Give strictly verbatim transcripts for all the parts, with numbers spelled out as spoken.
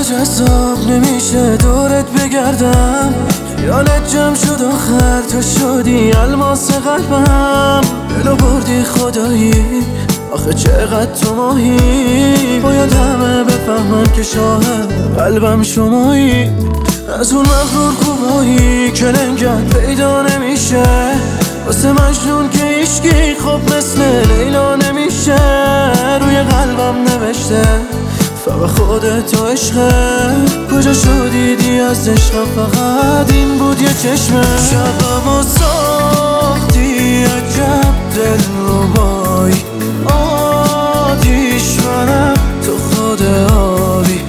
جذاب نمیشه دورت بگردم، خیالت جمع شد آخر تو شدی الماس قلبم. دلو بردی خدایی آخه چقدر تو ماهی، باید همه بفهمن که شاهد قلبم شمایی. از اون مغرور خوبایی که لنگت پیدا نمیشه، واسه مجنون که عشقی خب مثل لیلا نمیشه. روی قلبم نوشته فقط خودت و عشقه، کجا شدی دی از عشق فقط این بود یه چشمه. شبمو ساختی عجب دلربایی، آتیش منم تو خود آبی،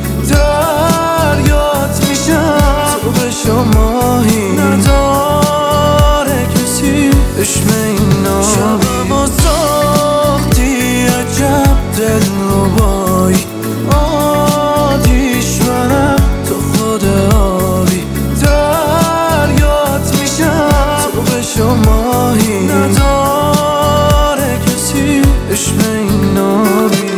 دریات میشم تو بشو ماهی، نداره کسی عشق این نابی. شبمو ساختی عجب دلربایی، آتیش منم تو خود آبی، دریات میشم تو بشو ماهی، نداره کسی عشق این نابی.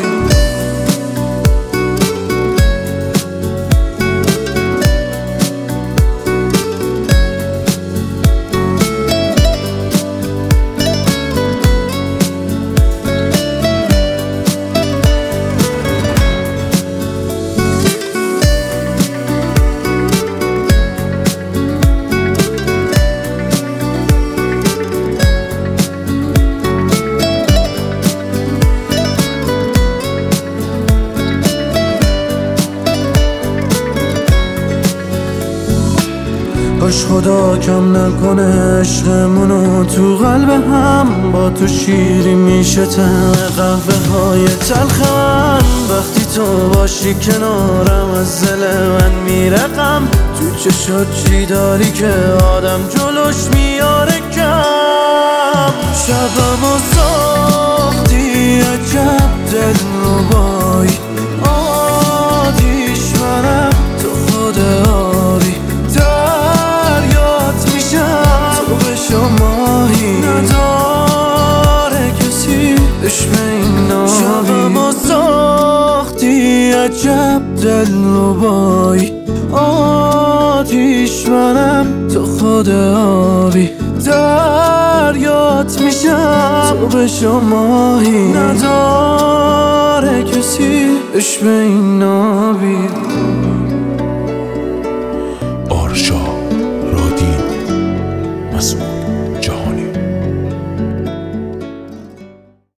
باش خدا کم نکنه عشقمونو تو قلب هم، با تو شیری میشه طعم قهوه های تلخ من. وقتی تو باشی کنارم از دل من میره غم، تو چشات چی داری که آدم جلوش میاره کم. شبمو ساختی عجب دلربایی، آتیش منم تو خود آبی، ماهی نداره کسی عشق این نابی. شبمو ساختی عجب دلربایی، آتیش منم تو خود آبی، دریات میشم تو بشو ماهی، نداره کسی عشق این نابی.